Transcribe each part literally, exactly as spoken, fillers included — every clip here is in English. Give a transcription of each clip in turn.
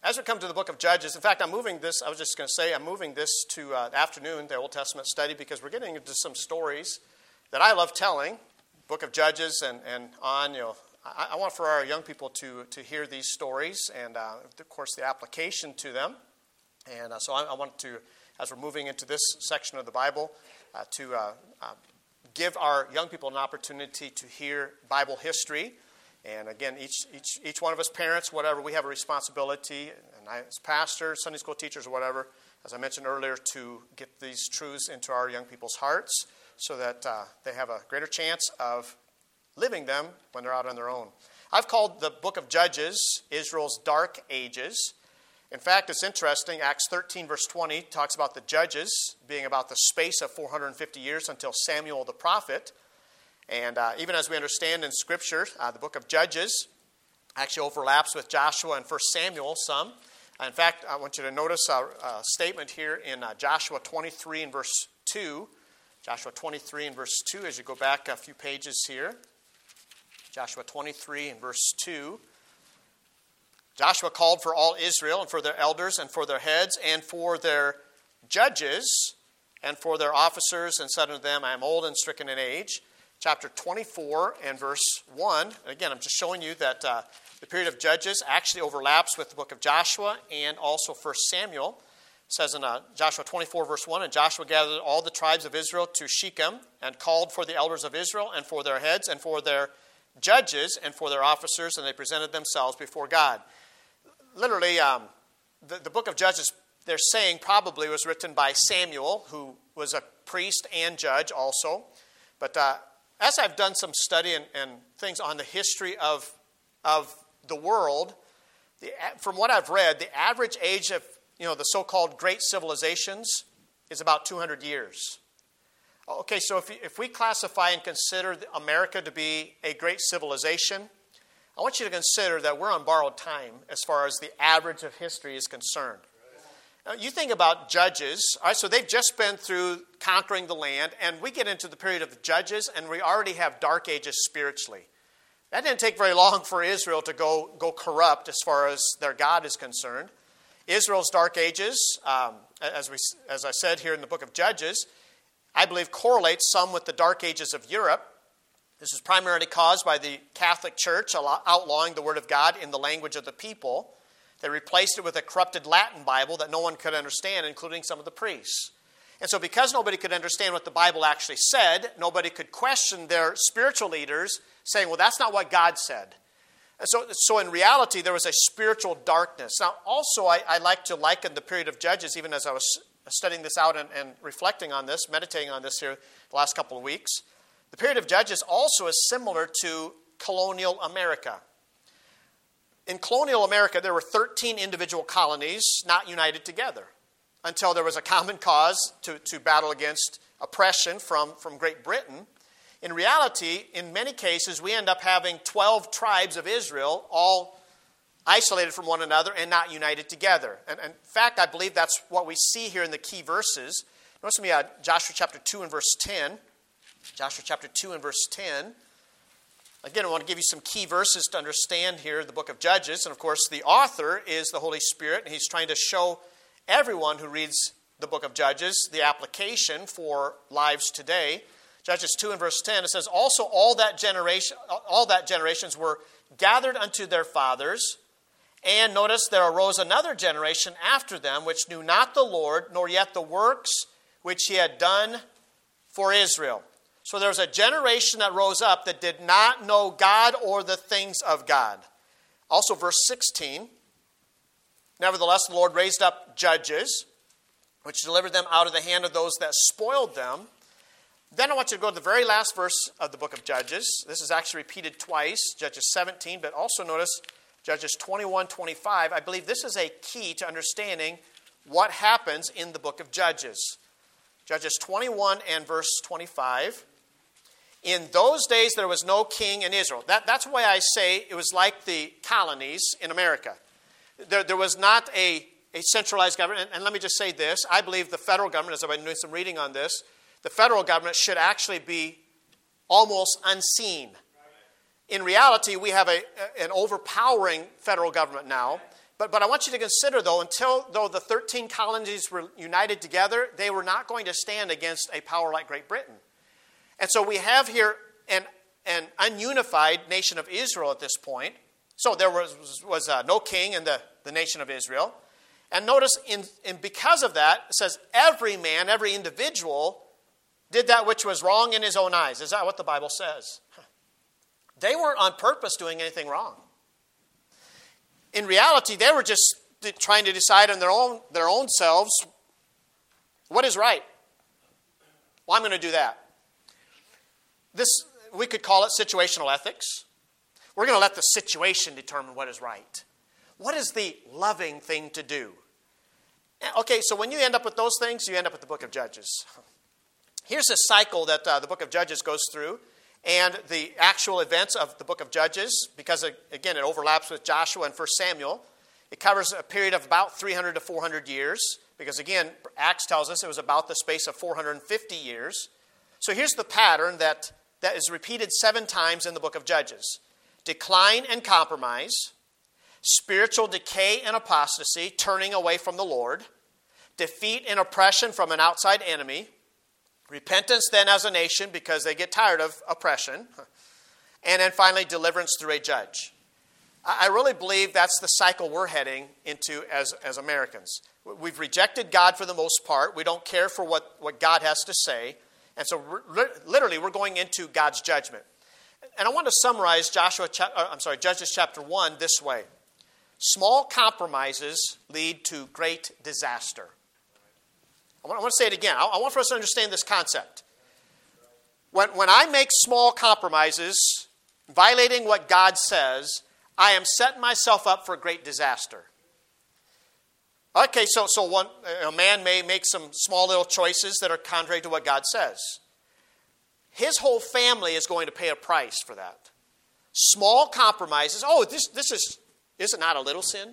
as we come to the book of Judges, in fact, I'm moving this, I was just going to say, I'm moving this to uh, afternoon, the Old Testament study, because we're getting into some stories that I love telling, book of Judges and, and on. You know, I, I want for our young people to, to hear these stories and, uh, of course, the application to them. And uh, so I, I want to, as we're moving into this section of the Bible, uh, to uh, uh, give our young people an opportunity to hear Bible history. And again, each each each one of us parents, whatever, we have a responsibility, and I, as pastors, Sunday school teachers, or whatever, as I mentioned earlier, to get these truths into our young people's hearts so that uh, they have a greater chance of living them when they're out on their own. I've called the book of Judges Israel's Dark Ages. In fact, it's interesting. Acts thirteen, verse twenty, talks about the judges being about the space of four hundred fifty years until Samuel the prophet. And uh, even as we understand in Scripture, uh, the book of Judges actually overlaps with Joshua and First Samuel some. In fact, I want you to notice a, a statement here in uh, Joshua twenty-three and verse two. Joshua twenty-three and verse two, as you go back a few pages here. Joshua twenty-three and verse two. Joshua called for all Israel and for their elders and for their heads and for their judges and for their officers and said unto them, I am old and stricken in age. Chapter twenty-four and verse one. Again, I'm just showing you that uh, the period of Judges actually overlaps with the book of Joshua and also First Samuel. It says in uh, Joshua twenty-four, verse one, and Joshua gathered all the tribes of Israel to Shechem and called for the elders of Israel and for their heads and for their judges and for their officers, and they presented themselves before God. Literally, um, the, the book of Judges, they're saying probably was written by Samuel, who was a priest and judge also. But uh, as I've done some study and, and things on the history of, of the world, the, from what I've read, the average age of you know the so-called great civilizations is about two hundred years. Okay, so if, if we classify and consider America to be a great civilization, I want you to consider that we're on borrowed time as far as the average of history is concerned. Now, you think about judges. All right, so they've just been through conquering the land, and we get into the period of the judges, and we already have dark ages spiritually. That didn't take very long for Israel to go, go corrupt as far as their God is concerned. Israel's dark ages, um, as, we, as I said here in the book of Judges, I believe correlates some with the dark ages of Europe. This is primarily caused by the Catholic Church outlawing the Word of God in the language of the people. They replaced it with a corrupted Latin Bible that no one could understand, including some of the priests. And so because nobody could understand what the Bible actually said, nobody could question their spiritual leaders, saying, well, that's not what God said. And so, so in reality, there was a spiritual darkness. Now, also, I, I like to liken the period of Judges, even as I was studying this out and, and reflecting on this, meditating on this here the last couple of weeks. The period of Judges also is similar to colonial America. In colonial America, there were thirteen individual colonies not united together until there was a common cause to, to battle against oppression from, from Great Britain. In reality, in many cases, we end up having twelve tribes of Israel all isolated from one another and not united together. And, and in fact, I believe that's what we see here in the key verses. Notice with me uh, Joshua chapter two and verse ten. Joshua chapter two and verse ten. Again, I want to give you some key verses to understand here the book of Judges. And of course, the author is the Holy Spirit, and he's trying to show everyone who reads the book of Judges the application for lives today. Judges two and verse ten, it says, also all that generation, all that generations were gathered unto their fathers, and notice there arose another generation after them, which knew not the Lord, nor yet the works which he had done for Israel. So there was a generation that rose up that did not know God or the things of God. Also verse sixteen, nevertheless the Lord raised up judges, which delivered them out of the hand of those that spoiled them. Then I want you to go to the very last verse of the book of Judges. This is actually repeated twice, Judges seventeen, but also notice Judges twenty-one, twenty-five. I believe this is a key to understanding what happens in the book of Judges. Judges twenty-one and verse twenty-five. In those days there was no king in Israel. That, that's why I say it was like the colonies in America. There, there was not a, a centralized government. And, and let me just say this. I believe the federal government, as I've been doing some reading on this, the federal government should actually be almost unseen. In reality, we have a, an overpowering federal government now. But, but I want you to consider, though, until though the thirteen colonies were united together, they were not going to stand against a power like Great Britain. And so we have here an, an ununified nation of Israel at this point. So there was, was uh, no king in the, the nation of Israel. And notice, in, in because of that, it says every man, every individual did that which was wrong in his own eyes. Is that what the Bible says? They weren't on purpose doing anything wrong. In reality, they were just trying to decide on their own, their own selves what is right. Well, I'm going to do that. This, we could call it situational ethics. We're going to let the situation determine what is right. What is the loving thing to do? Okay, so when you end up with those things, you end up with the book of Judges. Here's a cycle that uh, the book of Judges goes through, and the actual events of the book of Judges, because, again, it overlaps with Joshua and First Samuel. It covers a period of about three hundred to four hundred years, because, again, Acts tells us it was about the space of four hundred fifty years. So here's the pattern that, that is repeated seven times in the book of Judges. Decline and compromise, spiritual decay and apostasy, turning away from the Lord, defeat and oppression from an outside enemy, repentance then as a nation because they get tired of oppression, and then finally deliverance through a judge. I really believe that's the cycle we're heading into as, as Americans. We've rejected God for the most part. We don't care for what, what God has to say. And so we're, literally we're going into God's judgment. And I want to summarize Joshua, I'm sorry, Judges chapter one this way. Small compromises lead to great disaster. I want, I want to say it again. I, I want for us to understand this concept. When, when I make small compromises, violating what God says, I am setting myself up for great disaster. Okay, so, so one, a man may make some small little choices that are contrary to what God says. His whole family is going to pay a price for that. Small compromises. Oh, this, this is, is it not a little sin?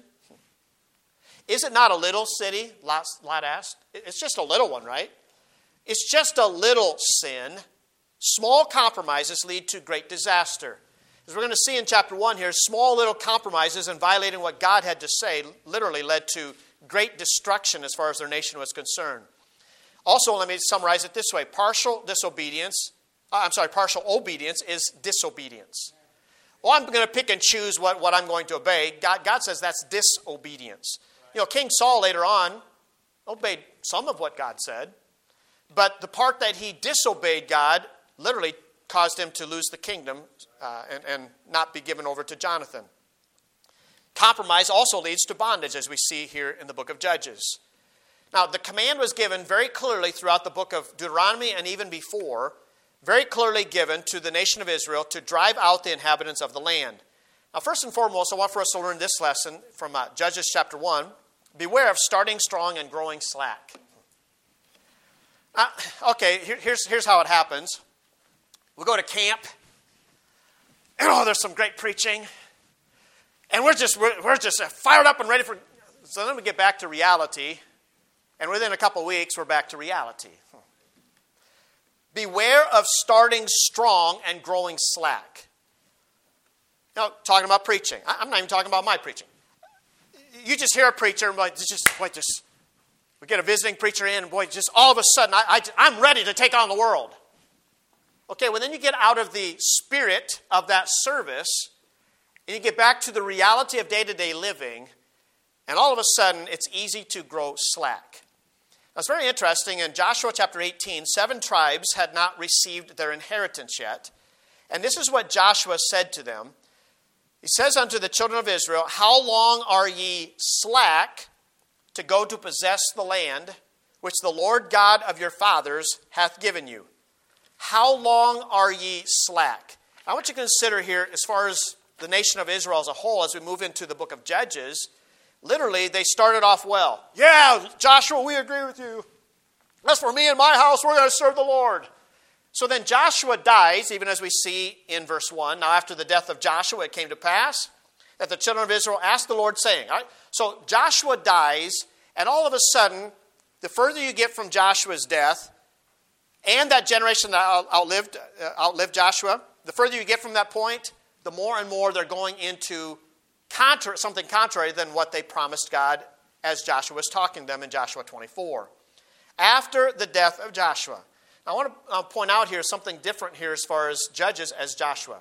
Is it not a little city? Lot, Lot asked. It's just a little one, right? It's just a little sin. Small compromises lead to great disaster. As we're going to see in chapter one here, small little compromises and violating what God had to say literally led to great destruction as far as their nation was concerned. Also, let me summarize it this way. Partial disobedience, uh, I'm sorry, partial obedience is disobedience. Well, I'm going to pick and choose what, what I'm going to obey. God, God says that's disobedience. You know, King Saul later on obeyed some of what God said, but the part that he disobeyed God literally caused him to lose the kingdom uh, and, and not be given over to Jonathan. Compromise also leads to bondage, as we see here in the book of Judges. Now, the command was given very clearly throughout the book of Deuteronomy and even before, very clearly given to the nation of Israel to drive out the inhabitants of the land. Now, first and foremost, I want for us to learn this lesson from uh, Judges chapter one. Beware of starting strong and growing slack. Uh, okay, here, here's, here's how it happens. We go to camp, and oh, there's some great preaching, and we're just we're, we're just fired up and ready for. So then we get back to reality, and within a couple of weeks, we're back to reality. Beware of starting strong and growing slack. Now, talking about preaching, I'm not even talking about my preaching. You just hear a preacher, and like, just boy, just we get a visiting preacher in, and boy, just all of a sudden, I, I, I'm ready to take on the world. Okay, well then you get out of the spirit of that service and you get back to the reality of day-to-day living, and all of a sudden it's easy to grow slack. Now it's very interesting. In Joshua chapter eighteen, seven tribes had not received their inheritance yet. And this is what Joshua said to them. He says unto the children of Israel, how long are ye slack to go to possess the land which the Lord God of your fathers hath given you? How long are ye slack? I want you to consider here, as far as the nation of Israel as a whole, as we move into the book of Judges, literally they started off well. Yeah, Joshua, we agree with you. As for me and my house, we're going to serve the Lord. So then Joshua dies, even as we see in verse one. Now after the death of Joshua, it came to pass that the children of Israel asked the Lord, saying, all right, so Joshua dies, and all of a sudden, the further you get from Joshua's death, and that generation that outlived, uh, outlived Joshua, the further you get from that point, the more and more they're going into contra- something contrary than what they promised God as Joshua was talking to them in Joshua twenty-four. After the death of Joshua. Now, I want to uh, point out here something different here as far as judges as Joshua.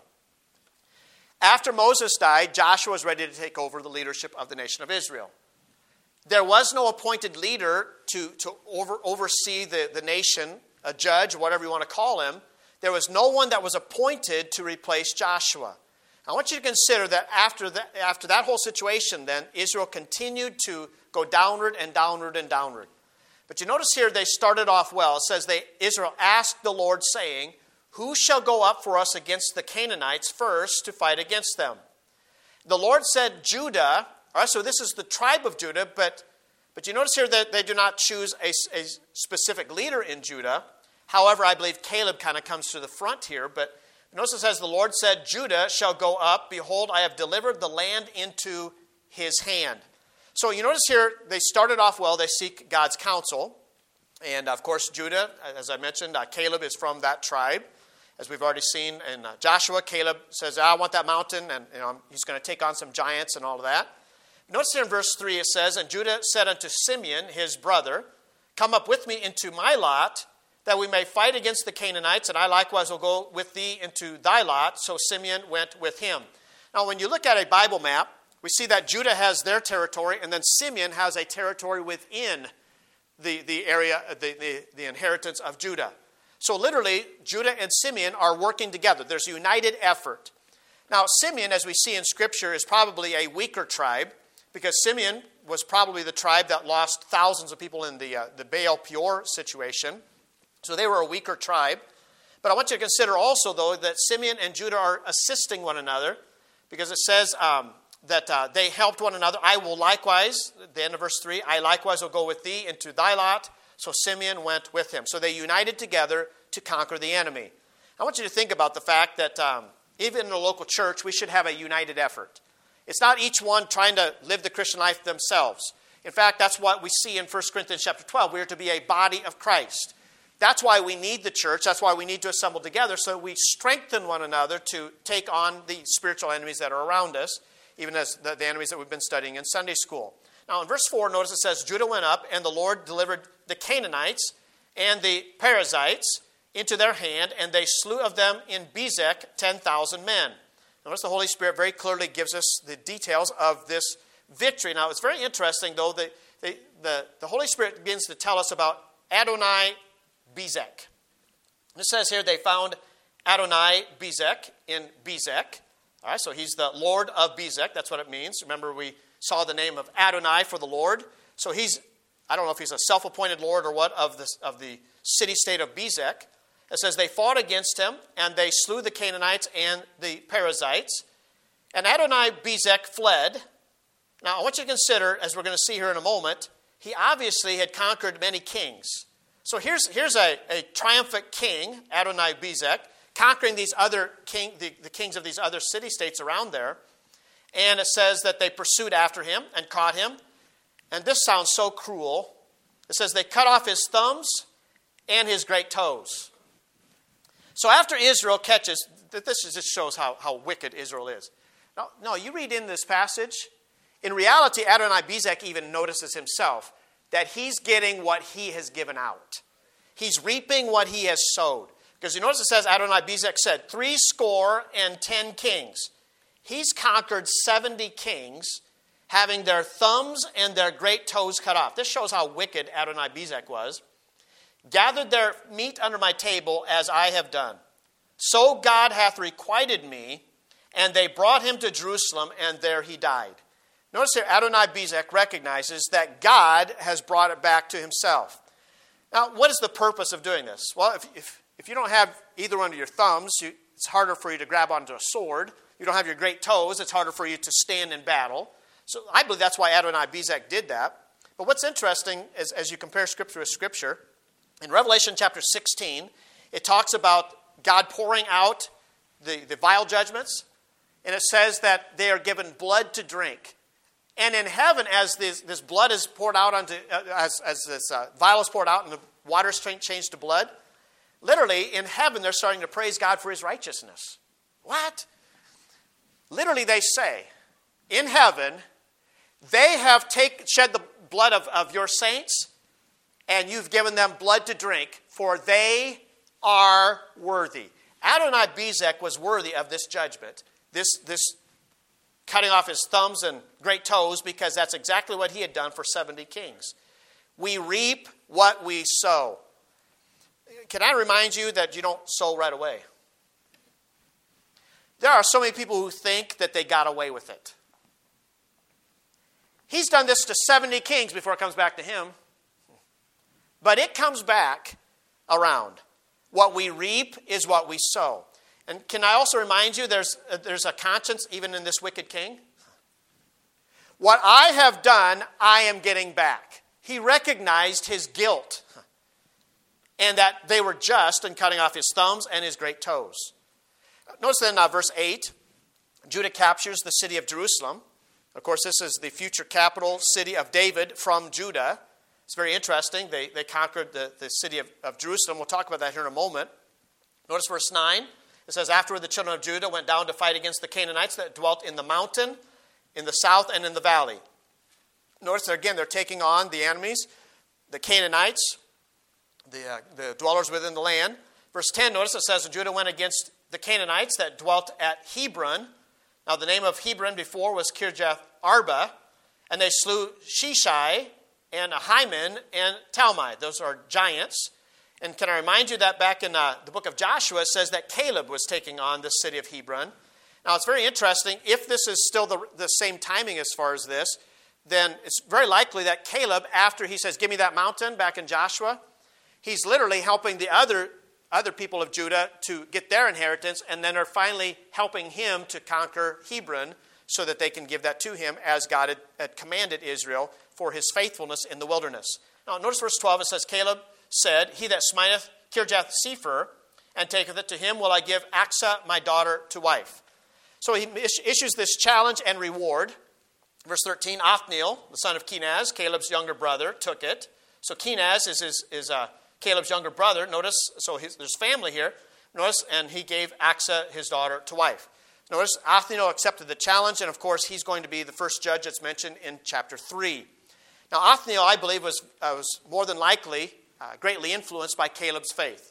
After Moses died, Joshua was ready to take over the leadership of the nation of Israel. There was no appointed leader to, to over, oversee the, the nation, a judge, whatever you want to call him. There was no one that was appointed to replace Joshua. I want you to consider that after that, after that whole situation, then, Israel continued to go downward and downward and downward. But you notice here they started off well. It says they Israel asked the Lord, saying, "Who shall go up for us against the Canaanites first to fight against them?" The Lord said, "Judah." All right, so this is the tribe of Judah, but, but you notice here that they do not choose a, a specific leader in Judah. However, I believe Caleb kind of comes to the front here. But notice it says, the Lord said, "Judah shall go up. Behold, I have delivered the land into his hand." So you notice here, they started off well. They seek God's counsel. And, of course, Judah, as I mentioned, uh, Caleb is from that tribe. As we've already seen in uh, Joshua, Caleb says, "I want that mountain," and you know, he's going to take on some giants and all of that. Notice here in verse three it says, "And Judah said unto Simeon, his brother, Come up with me into my lot, that we may fight against the Canaanites, and I likewise will go with thee into thy lot." So Simeon went with him. Now, when you look at a Bible map, we see that Judah has their territory, and then Simeon has a territory within the, the area, the, the, the inheritance of Judah. So literally, Judah and Simeon are working together. There's a united effort. Now, Simeon, as we see in Scripture, is probably a weaker tribe, because Simeon was probably the tribe that lost thousands of people in the, uh, the Baal Peor situation. So they were a weaker tribe. But I want you to consider also, though, that Simeon and Judah are assisting one another, because it says um, that uh, they helped one another. "I will likewise," at the end of verse three, "I likewise will go with thee into thy lot." So Simeon went with him. So they united together to conquer the enemy. I want you to think about the fact that um, even in a local church, we should have a united effort. It's not each one trying to live the Christian life themselves. In fact, that's what we see in First Corinthians chapter twelve. We are to be a body of Christ. That's why we need the church. That's why we need to assemble together, so we strengthen one another to take on the spiritual enemies that are around us, even as the, the enemies that we've been studying in Sunday school. Now, in verse four, notice it says, "Judah went up, and the Lord delivered the Canaanites and the Perizzites into their hand, and they slew of them in Bezek ten thousand men." Notice the Holy Spirit very clearly gives us the details of this victory. Now, it's very interesting, though, that the, the, the Holy Spirit begins to tell us about Adonai Bezek. It says here they found Adonai Bezek in Bezek. All right, so he's the Lord of Bezek. That's what it means. Remember, we saw the name of Adonai for the Lord. So he's, I don't know if he's a self-appointed Lord or what, of the, of the city-state of Bezek. It says they fought against him, and they slew the Canaanites and the Perizzites. And Adonai Bezek fled. Now, I want you to consider, as we're going to see here in a moment, he obviously had conquered many kings. So here's, here's a, a triumphant king, Adonai Bezek, conquering these other king, the, the kings of these other city-states around there. And it says that they pursued after him and caught him. And this sounds so cruel. It says they cut off his thumbs and his great toes. So after Israel catches, this just shows how, how wicked Israel is. No, no, you read in this passage, in reality, Adonai Bezek even notices himself that he's getting what he has given out. He's reaping what he has sowed. Because you notice it says, Adonai Bezek said, three score and ten kings. He's conquered seventy kings, having their thumbs and their great toes cut off. This shows how wicked Adonai Bezek was. Gathered their meat under my table as I have done. So God hath requited me, and they brought him to Jerusalem, and there he died. Notice here, Adonai Bezek recognizes that God has brought it back to himself. Now, what is the purpose of doing this? Well, if, if, if you don't have either one of your thumbs, you, it's harder for you to grab onto a sword. You don't have your great toes, it's harder for you to stand in battle. So I believe that's why Adonai Bezek did that. But what's interesting is, as you compare Scripture with Scripture, in Revelation chapter sixteen, it talks about God pouring out the, the vile judgments, and it says that they are given blood to drink. And in heaven, as this, this blood is poured out onto, uh, as, as this uh, vial is poured out and the water is changed to blood, literally in heaven they're starting to praise God for his righteousness. What? Literally they say, in heaven, they have take, shed the blood of, of your saints, and you've given them blood to drink, for they are worthy. Adonai Bezek was worthy of this judgment, this, this cutting off his thumbs and great toes, because that's exactly what he had done for seventy kings. We reap what we sow. Can I remind you that you don't sow right away? There are so many people who think that they got away with it. He's done this to seventy kings before it comes back to him. But it comes back around. What we reap is what we sow. And can I also remind you there's, uh, there's a conscience even in this wicked king? What I have done, I am getting back. He recognized his guilt and that they were just in cutting off his thumbs and his great toes. Notice then uh, verse eight, Judah captures the city of Jerusalem. Of course, this is the future capital city of David from Judah. It's very interesting. They, they conquered the, the city of, of Jerusalem. We'll talk about that here in a moment. Notice verse nine. It says, afterward the children of Judah went down to fight against the Canaanites that dwelt in the mountain, in the south, and in the valley. Notice that again, they're taking on the enemies, the Canaanites, the, uh, the dwellers within the land. Verse ten, notice it says, Judah went against the Canaanites that dwelt at Hebron. Now the name of Hebron before was Kirjath Arba, and they slew Sheshai and Ahiman and Talmai. Those are giants. And can I remind you that back in uh, the book of Joshua, it says that Caleb was taking on the city of Hebron. Now it's very interesting. If this is still the, the same timing as far as this, then it's very likely that Caleb, after he says, give me that mountain back in Joshua, he's literally helping the other other people of Judah to get their inheritance, and then are finally helping him to conquer Hebron so that they can give that to him as God had, had commanded Israel for his faithfulness in the wilderness. Now notice verse twelve, it says, Caleb said, he that smiteth Kirjath Sepher and taketh it to him, will I give Achsah my daughter to wife. So he issues this challenge and reward. Verse thirteen, Othniel, the son of Kenaz, Caleb's younger brother, took it. So Kenaz is his is uh, Caleb's younger brother. Notice, so his, there's family here. Notice, and he gave Achsah his daughter to wife. Notice, Othniel accepted the challenge, and of course, he's going to be the first judge that's mentioned in chapter three. Now, Othniel, I believe, was, uh, was more than likely uh, greatly influenced by Caleb's faith.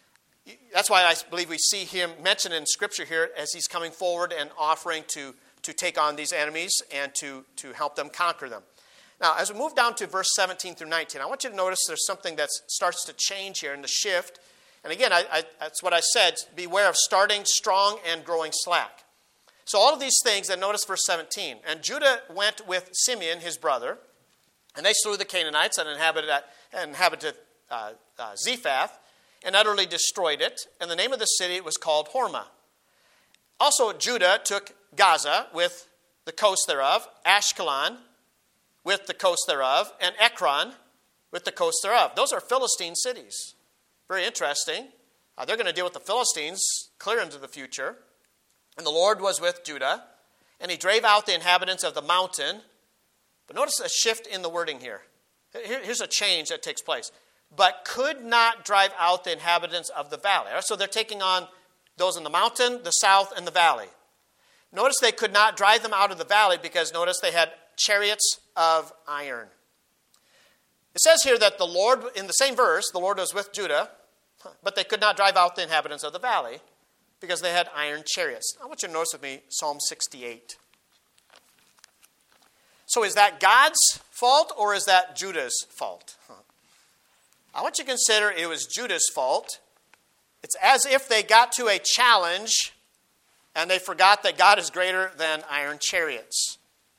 That's why I believe we see him mentioned in Scripture here as he's coming forward and offering to, to take on these enemies and to, to help them conquer them. Now, as we move down to verse seventeen through nineteen, I want you to notice there's something that starts to change here in the shift. And again, I, I, that's what I said, beware of starting strong and growing slack. So all of these things, and notice verse seventeen. And Judah went with Simeon, his brother, and they slew the Canaanites and inhabited, inhabited uh, uh, Zephath, and utterly destroyed it. And the name of the city was called Hormah. Also Judah took Gaza with the coast thereof, Ashkelon with the coast thereof, and Ekron with the coast thereof. Those are Philistine cities. Very interesting. Uh, they're going to deal with the Philistines clear into the future. And the Lord was with Judah, and he drave out the inhabitants of the mountain. But notice a shift in the wording here. here here's a change that takes place. But could not drive out the inhabitants of the valley. So they're taking on those in the mountain, the south, and the valley. Notice they could not drive them out of the valley because notice they had chariots of iron. It says here that the Lord, in the same verse, the Lord was with Judah, but they could not drive out the inhabitants of the valley because they had iron chariots. I want you to notice with me Psalm sixty-eight. So is that God's fault or is that Judah's fault? I want you to consider it was Judah's fault. It's as if they got to a challenge and they forgot that God is greater than iron chariots.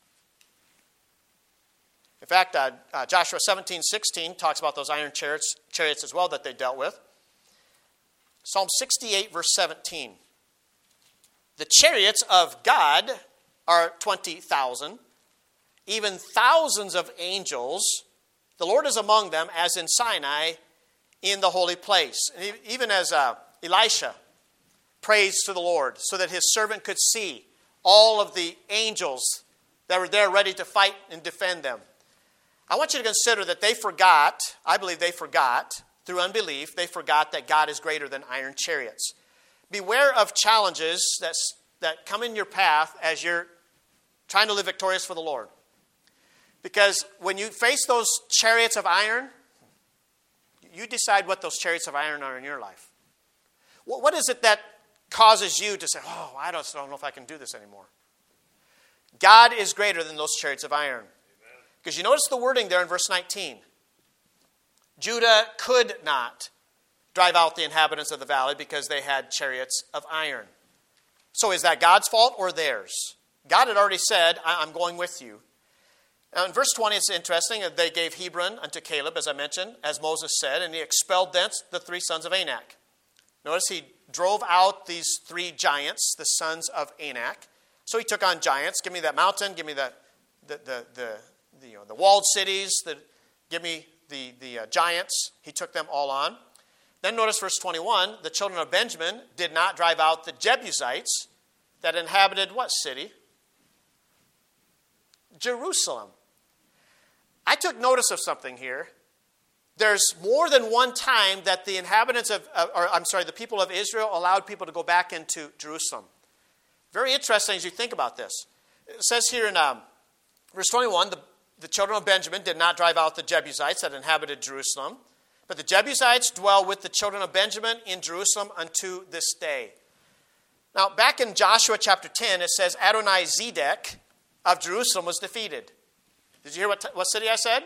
In fact, uh, uh, Joshua seventeen sixteen talks about those iron chariots, chariots as well that they dealt with. Psalm sixty-eight, verse seventeen. The chariots of God are twenty thousand, even thousands of angels. The Lord is among them, as in Sinai, in the holy place. And even as uh, Elisha prays to the Lord so that his servant could see all of the angels that were there ready to fight and defend them. I want you to consider that they forgot, I believe they forgot, through unbelief, they forgot that God is greater than iron chariots. Beware of challenges that, that come in your path as you're trying to live victorious for the Lord. Because when you face those chariots of iron, you decide what those chariots of iron are in your life. What is it that causes you to say, oh, I don't, I don't know if I can do this anymore? God is greater than those chariots of iron. Because you notice the wording there in verse nineteen. Judah could not drive out the inhabitants of the valley because they had chariots of iron. So is that God's fault or theirs? God had already said, I'm going with you. Now in verse twenty, it's interesting. They gave Hebron unto Caleb, as I mentioned, as Moses said, and he expelled thence the three sons of Anak. Notice he drove out these three giants, the sons of Anak. So he took on giants. Give me that mountain. Give me the the the the, the, you know, the walled cities. The, give me the the uh, giants. He took them all on. Then notice verse twenty-one. The children of Benjamin did not drive out the Jebusites that inhabited what city? Jerusalem. I took notice of something here. There's more than one time that the inhabitants of, or I'm sorry, the people of Israel allowed people to go back into Jerusalem. Very interesting as you think about this. It says here in um, verse twenty-one, the, the children of Benjamin did not drive out the Jebusites that inhabited Jerusalem, but the Jebusites dwell with the children of Benjamin in Jerusalem unto this day. Now, back in Joshua chapter ten, it says Adoni-Zedek of Jerusalem was defeated. Did you hear what, what city I said?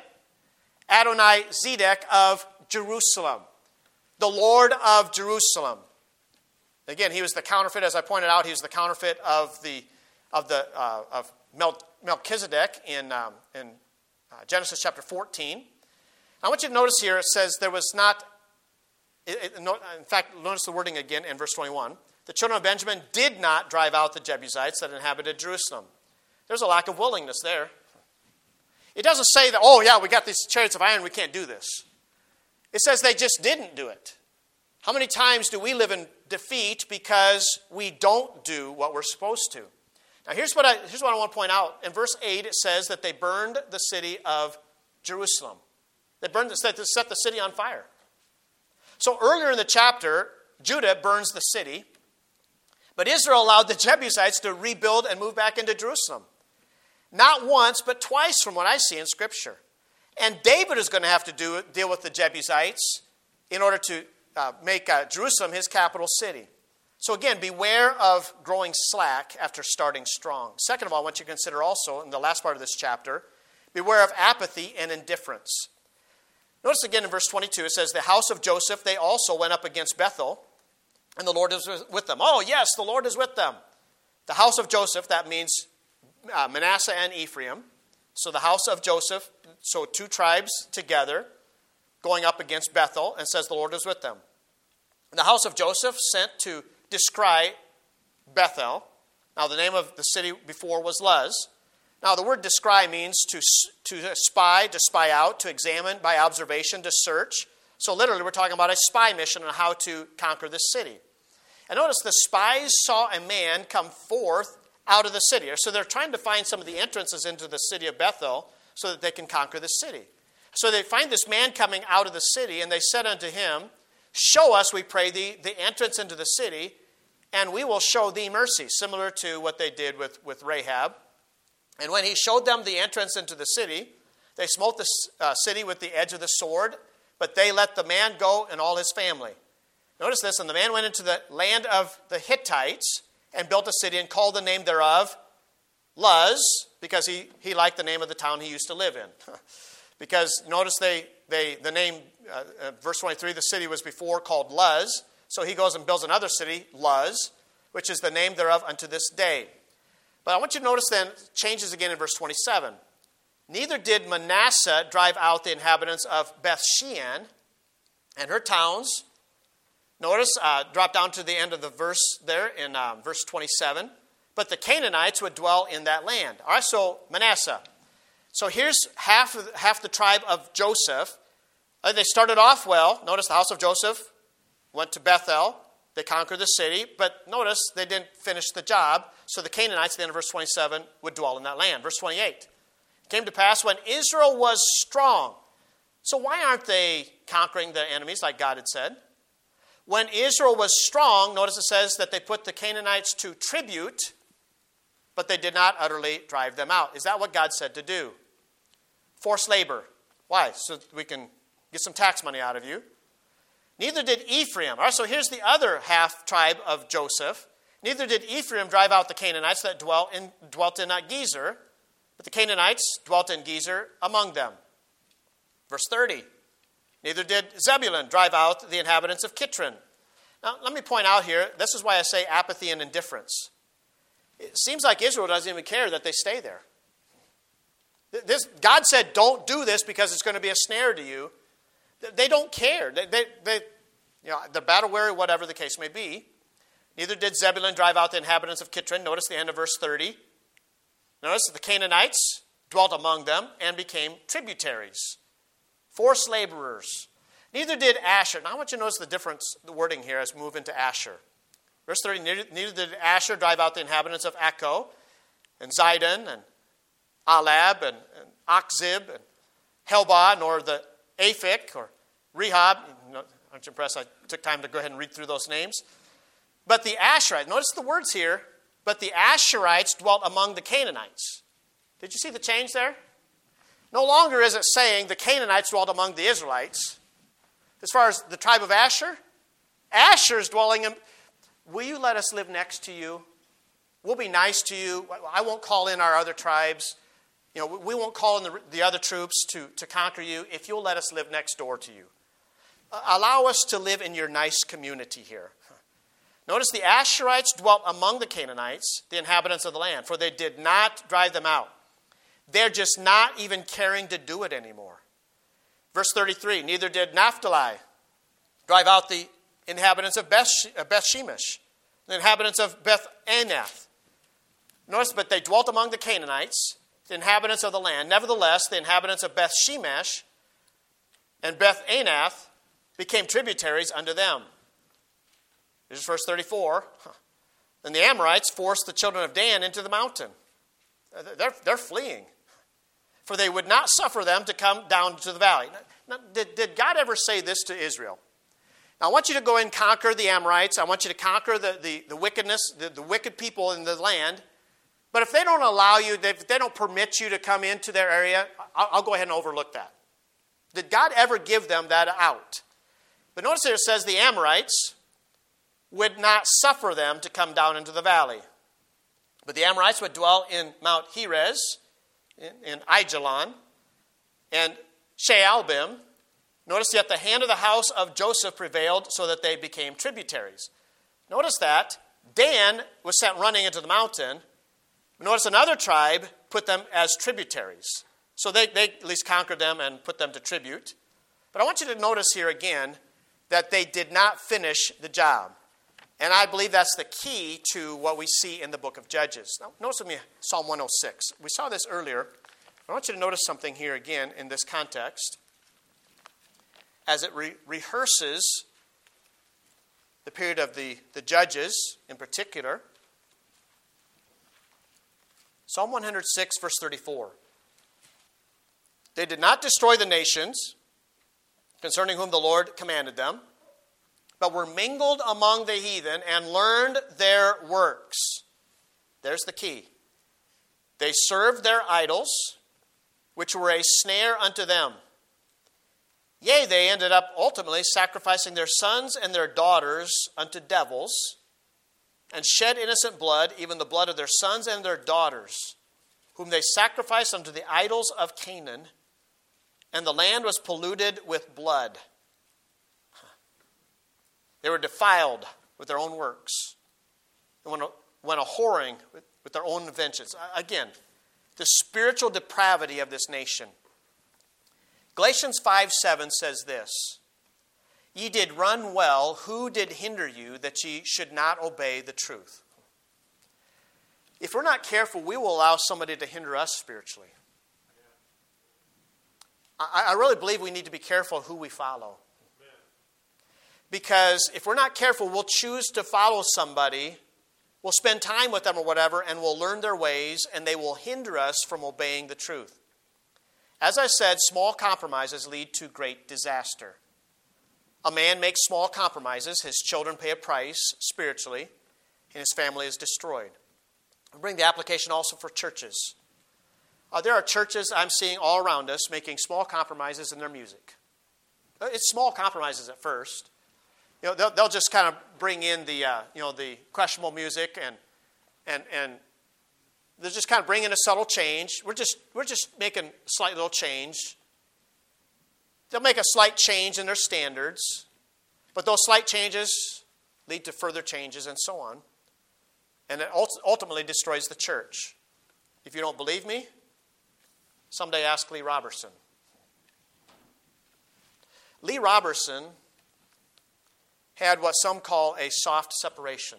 Adoni-Zedek of Jerusalem. The Lord of Jerusalem. Again, he was the counterfeit, as I pointed out, he was the counterfeit of the of the uh, of Mel, Melchizedek in um, in uh, Genesis chapter fourteen. I want you to notice here it says there was not. It, it, in fact, notice the wording again in verse twenty-one. The children of Benjamin did not drive out the Jebusites that inhabited Jerusalem. There's a lack of willingness there. It doesn't say that, oh yeah, we got these chariots of iron, we can't do this. It says they just didn't do it. How many times do we live in defeat because we don't do what we're supposed to? Now here's what I, here's what I want to point out. In verse eight, it says that they burned the city of Jerusalem. They burned the, set the city on fire. So earlier in the chapter, Judah burns the city, but Israel allowed the Jebusites to rebuild and move back into Jerusalem. Not once, but twice from what I see in Scripture. And David is going to have to do, deal with the Jebusites in order to uh, make uh, Jerusalem his capital city. So again, beware of growing slack after starting strong. Second of all, I want you to consider also, in the last part of this chapter, beware of apathy and indifference. Notice again in verse twenty-two, it says, the house of Joseph, they also went up against Bethel, and the Lord is with them. Oh, yes, the Lord is with them. The house of Joseph, that means Uh, Manasseh and Ephraim. So the house of Joseph, so two tribes together going up against Bethel, and says the Lord is with them. The house of Joseph sent to descry Bethel. Now the name of the city before was Luz. Now the word descry means to, to spy, to spy out, to examine by observation, to search. So literally we're talking about a spy mission on how to conquer this city. And notice the spies saw a man come forth out of the city. So they're trying to find some of the entrances into the city of Bethel so that they can conquer the city. So they find this man coming out of the city, and they said unto him, show us, we pray thee, the entrance into the city, and we will show thee mercy, similar to what they did with, with Rahab. And when he showed them the entrance into the city, they smote the uh, city with the edge of the sword, but they let the man go and all his family. Notice this, and the man went into the land of the Hittites, and built a city and called the name thereof Luz, because he, he liked the name of the town he used to live in. Because notice they, they the name, uh, uh, verse twenty-three, the city was before called Luz. So he goes and builds another city, Luz, which is the name thereof unto this day. But I want you to notice then, changes again in verse twenty-seven. Neither did Manasseh drive out the inhabitants of Beth-shean and her towns. Notice, uh, drop down to the end of the verse there in um, verse twenty-seven. But the Canaanites would dwell in that land. All right, so Manasseh. So here's half of, half the tribe of Joseph. Uh, they started off well. Notice the house of Joseph went to Bethel. They conquered the city. But notice they didn't finish the job. So the Canaanites, at the end of verse twenty-seven, would dwell in that land. Verse twenty-eight. It came to pass when Israel was strong. So why aren't they conquering the enemies like God had said? When Israel was strong, notice it says that they put the Canaanites to tribute. but they did not utterly drive them out. Is that what God said to do? Forced labor. Why? So we can get some tax money out of you. Neither did Ephraim. All right, so here's the other half tribe of Joseph. Neither did Ephraim drive out the Canaanites that dwelt in, dwelt in Gezer, but the Canaanites dwelt in Gezer among them. Verse thirty. Neither did Zebulun drive out the inhabitants of Kitron. Now, let me point out here, this is why I say apathy and indifference. It seems like Israel doesn't even care that they stay there. This, God said, don't do this because it's going to be a snare to you. They don't care. They, they, they, you know, they're battle weary, whatever the case may be. Neither did Zebulun drive out the inhabitants of Kitron. Notice the end of verse thirty. Notice that the Canaanites dwelt among them and became tributaries, forced laborers. Neither did Asher. Now I want you to notice the difference, the wording here as we move into Asher. Verse thirty, neither, neither did Asher drive out the inhabitants of Akko and Zidon and Alab and, and Achzib and Helbah, nor the Aphik or Rehob. You know, aren't you impressed? I took time to go ahead and read through those names. But the Asherites, notice the words here, but the Asherites dwelt among the Canaanites. Did you see the change there? No longer is it saying the Canaanites dwelt among the Israelites. As far as the tribe of Asher, Asher is dwelling in, will you let us live next to you? We'll be nice to you. I won't call in our other tribes. You know, we won't call in the, the other troops to, to conquer you if you'll let us live next door to you. Uh, allow us to live in your nice community here. Notice the Asherites dwelt among the Canaanites, the inhabitants of the land, for they did not drive them out. They're just not even caring to do it anymore. Verse thirty-three, neither did Naphtali drive out the inhabitants of Beth, Beth Shemesh, the inhabitants of Beth Anath. Notice, but they dwelt among the Canaanites, the inhabitants of the land. Nevertheless, the inhabitants of Beth Shemesh and Beth Anath became tributaries unto them. This is verse thirty-four. Then the Amorites forced the children of Dan into the mountain. They're, they're fleeing, for they would not suffer them to come down to the valley. Now, did, did God ever say this to Israel? Now, I want you to go and conquer the Amorites. I want you to conquer the, the, the wickedness, the, the wicked people in the land. But if they don't allow you, if they don't permit you to come into their area, I'll, I'll go ahead and overlook that. Did God ever give them that out? But notice here it says the Amorites would not suffer them to come down into the valley. But the Amorites would dwell in Mount Heres, in, in Aijalon, and Shaalbim. Notice yet the hand of the house of Joseph prevailed so that they became tributaries. Notice that Dan was sent running into the mountain. Notice another tribe put them as tributaries. So they, they at least conquered them and put them to tribute. But I want you to notice here again that they did not finish the job. And I believe that's the key to what we see in the book of Judges. Now, notice with me Psalm one oh six. We saw this earlier. I want you to notice something here again in this context as it re- rehearses the period of the, the Judges in particular. Psalm one oh six, verse thirty-four. They did not destroy the nations concerning whom the Lord commanded them, but were mingled among the heathen and learned their works. There's the key. They served their idols, which were a snare unto them. Yea, they ended up ultimately sacrificing their sons and their daughters unto devils, and shed innocent blood, even the blood of their sons and their daughters, whom they sacrificed unto the idols of Canaan, and the land was polluted with blood. They were defiled with their own works. They went a, went a whoring with, with their own inventions. Again, the spiritual depravity of this nation. Galatians five seven says this, Ye did run well, who did hinder you that ye should not obey the truth? If we're not careful, we will allow somebody to hinder us spiritually. I, I really believe we need to be careful who we follow. Because if we're not careful, we'll choose to follow somebody, we'll spend time with them or whatever, and we'll learn their ways, and they will hinder us from obeying the truth. As I said, small compromises lead to great disaster. A man makes small compromises, his children pay a price spiritually, and his family is destroyed. bring the application also for churches. Uh, there are churches I'm seeing all around us making small compromises in their music. Uh, It's small compromises at first. You know, they'll, they'll just kind of bring in the, uh, you know, the questionable music, and and and they're just kind of bringing a subtle change. We're just we're just making a slight little change. They'll make a slight change in their standards, but those slight changes lead to further changes and so on. And it ultimately destroys the church. If you don't believe me, someday ask Lee Roberson. Lee Roberson had what some call a soft separation.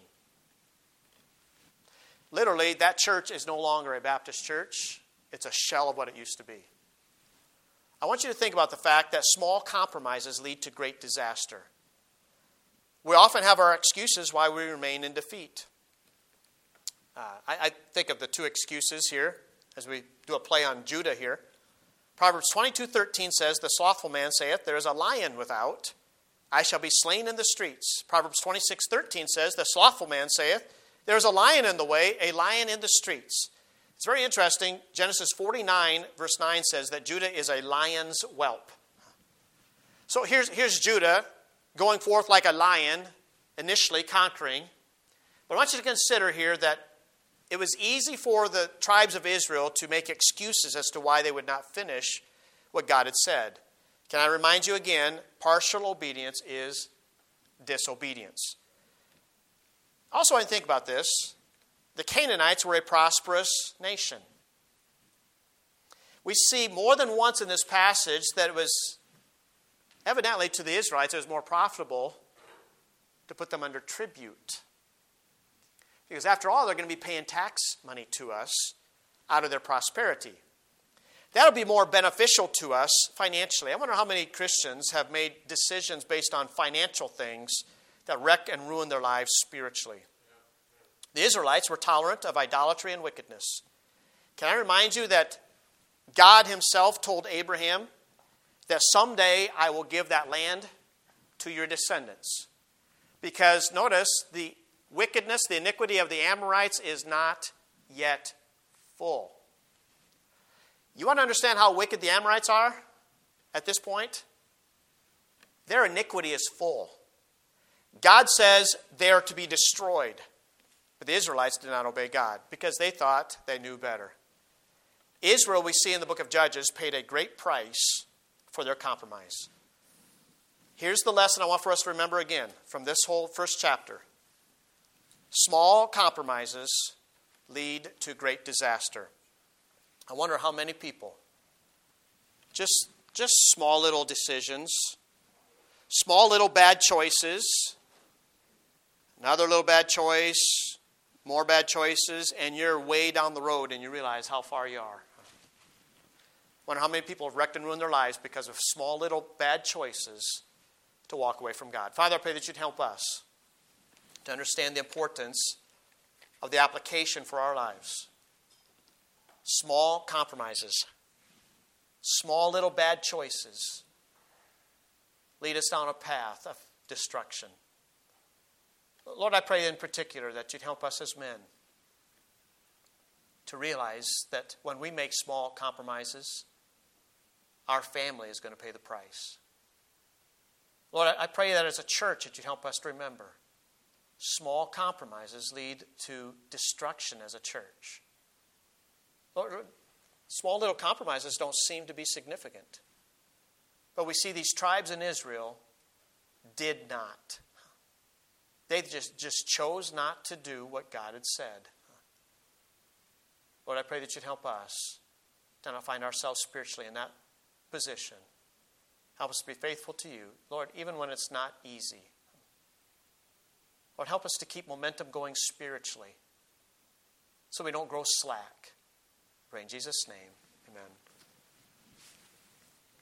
Literally, that church is no longer a Baptist church. It's a shell of what it used to be. I want you to think about the fact that small compromises lead to great disaster. We often have our excuses why we remain in defeat. Uh, I, I think of the two excuses here as we do a play on Judah here. Proverbs twenty-two thirteen says, "The slothful man saith, There is a lion without. I shall be slain in the streets." Proverbs twenty-six thirteen says, "The slothful man saith, There is a lion in the way, a lion in the streets." It's very interesting. Genesis forty-nine, verse nine says that Judah is a lion's whelp. So here's, here's Judah going forth like a lion, initially conquering. But I want you to consider here that it was easy for the tribes of Israel to make excuses as to why they would not finish what God had said. Can I remind you again, partial obedience is disobedience. Also, I think about this. The Canaanites were a prosperous nation. We see more than once in this passage that it was evidently to the Israelites it was more profitable to put them under tribute. Because after all, they're going to be paying tax money to us out of their prosperity. That'll be more beneficial to us financially. I wonder how many Christians have made decisions based on financial things that wreck and ruin their lives spiritually. The Israelites were tolerant of idolatry and wickedness. Can I remind you that God himself told Abraham that someday I will give that land to your descendants? Because notice, the wickedness, the iniquity of the Amorites is not yet full. You want to understand how wicked the Amorites are at this point? Their iniquity is full. God says they are to be destroyed. But the Israelites did not obey God because they thought they knew better. Israel, we see in the book of Judges, paid a great price for their compromise. Here's the lesson I want for us to remember again from this whole first chapter. Small compromises lead to great disaster. I wonder how many people, just, just small little decisions, small little bad choices, another little bad choice, more bad choices, and you're way down the road and you realize how far you are. I wonder how many people have wrecked and ruined their lives because of small little bad choices to walk away from God. Father, I pray that you'd help us to understand the importance of the application for our lives. Small compromises, small little bad choices lead us down a path of destruction. Lord, I pray in particular that you'd help us as men to realize that when we make small compromises, our family is going to pay the price. Lord, I pray that as a church that you'd help us to remember small compromises lead to destruction as a church. Lord, small little compromises don't seem to be significant. But we see these tribes in Israel did not. They just, just chose not to do what God had said. Lord, I pray that you'd help us to not find ourselves spiritually in that position. Help us to be faithful to you, Lord, even when it's not easy. Lord, help us to keep momentum going spiritually so we don't grow slack. I pray in Jesus' name, amen.